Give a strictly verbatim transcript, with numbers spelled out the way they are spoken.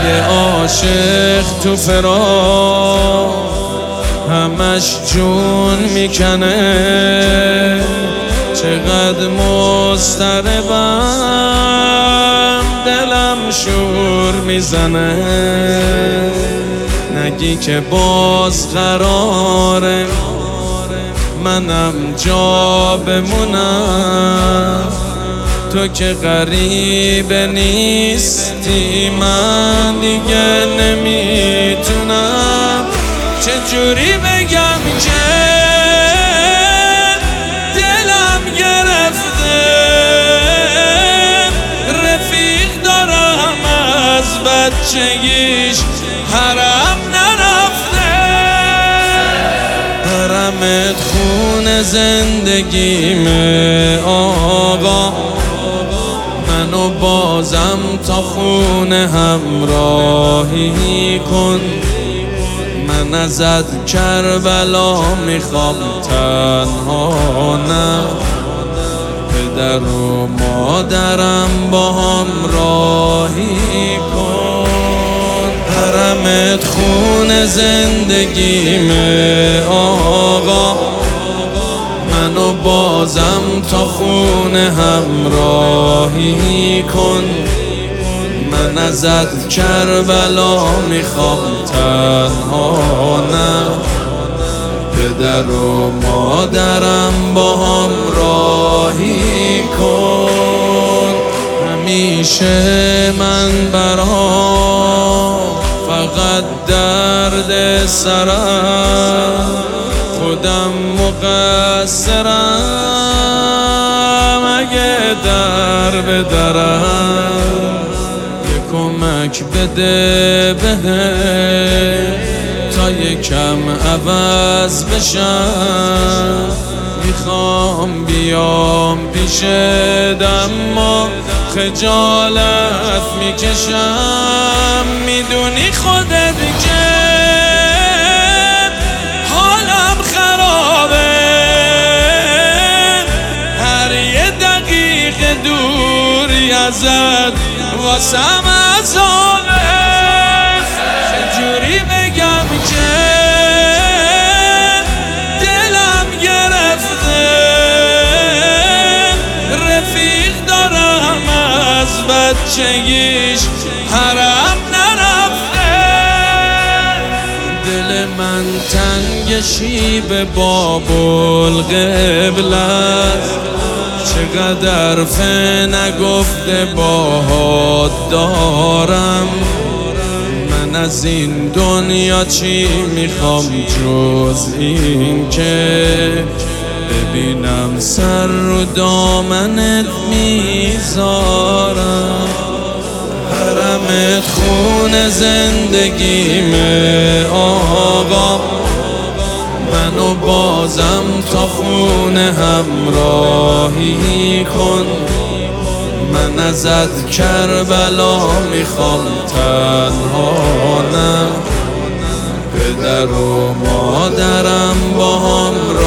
یه عاشق تو فراق همش جون میکنه، چقدر مضطربم دلم شور میزنه. نگی که باز قراره منم جا بمونم، تو که غریب نیستی من دیگه نمیتونم. چجوری بگم که دلم گرفته، رفیق دارم از بچگیش حرم نرفته. حرمت خون زندگیمه آقا، منو بازم تا خونه همراهی کن. من ازت کربلا میخوام تنها نه، پدر و مادرم با هم راهی کن. حرمت خون زندگیمه آقا، منو بازم تا خونه همراهی کن. من ازت کربلا میخوام تنها نه، پدر و مادرم با هم راهی کن. همیشه من برام فقط درد سرم، خودم مقصرم اگه در به درم. یه کمک بده بهم تا یکم عوض بشم. میخوام بیام پیشت اما خجالت میکشم. میدونی خودت که حالم خرابه، هر یه دقیقه دوری ازت واسم عذابه. چجوری بگم که دلم گرفته، رفیق دارم از بچگیش حرم نرفته. دل من تنگ شیب بابالقبلت، چقدر فه نگفته باهات دارم. من از این دنیا چی میخوام جز این که ببینم سر رو دامنت میذارم. حرمت خون زندگیمه آقا، منو بازم تا خونه همراهی کن. من ازت کربلا میخوام تنها نه، پدر و مادرم با هم